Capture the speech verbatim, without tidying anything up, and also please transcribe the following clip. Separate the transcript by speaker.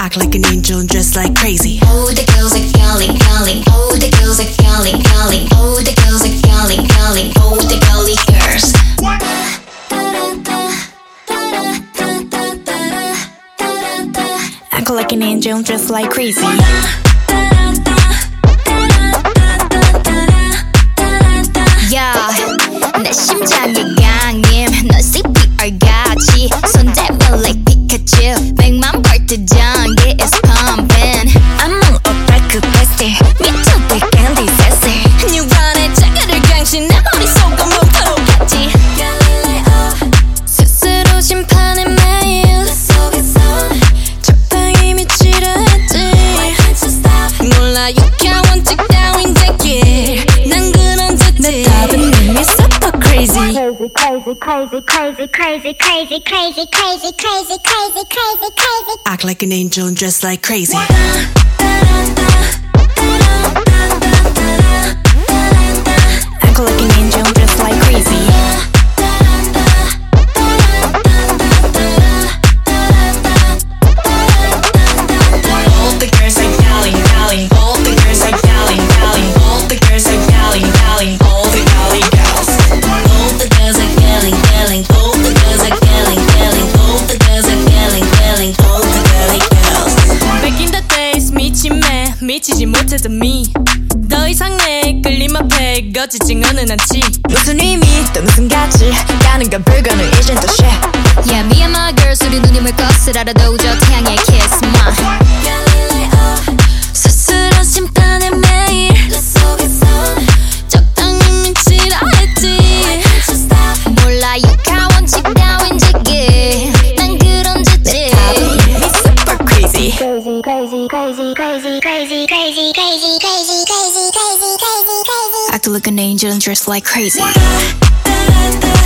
Speaker 1: Act like an angel and dress like crazy.
Speaker 2: All the girls are calling, calling. All the girls are calling, calling. All the girls are calling, calling. All the girly girls.
Speaker 1: Act like an angel and dress like crazy.
Speaker 2: Yeah, 내 심장의 강림 넌 씨피알 같이 손잡아 like Pikachu 백만 볼트 전기 is pumping I'm on a break bestie 미쳐도 candy sassy 뉴런의 자가를 강신 내 머릿속은 몬타로 같이 스스로 심판의 매일 내 속에선 적당히 미치려 했지 몰라 유쾌한 원칙 따윈 제길 난 그런 듯이 답은 이미 super crazy
Speaker 3: Crazy, crazy, crazy, crazy, crazy, crazy, crazy, crazy, crazy, crazy, crazy.
Speaker 1: Act like an angel and dress like crazy. Act like an angel and dress like crazy. All the girls are yelling, yelling. All the girls are yelling, yelling. All the girls are yelling, yelling. All the yelling girls.
Speaker 2: All the girls are yelling, yelling. All the girls are yelling, yelling. All the girls are yelling, yelling. All the girly girls.
Speaker 4: Back in the days 미침에 미치지 못했던 me 더 이상 내 끌림 앞에 거치진 않은 않지
Speaker 5: 무슨 의미 또 무슨 가치 가는 건 불가능 이젠 또 shit
Speaker 2: Yeah, me and my girls 우리 눈이 물 것을 알아도 저 태양의 kiss my 스스로 심판의 매일 내 속에선 적당히 미치라 했지 몰라 유쾌한 원칙 따윈 지기 난 그런 짓지
Speaker 5: Me super crazy
Speaker 3: Crazy, crazy, crazy, crazy, crazy, crazy, crazy, crazy, crazy, crazy, crazy, crazy.
Speaker 1: Act like an angel and dress like crazy.
Speaker 2: Da, da, da.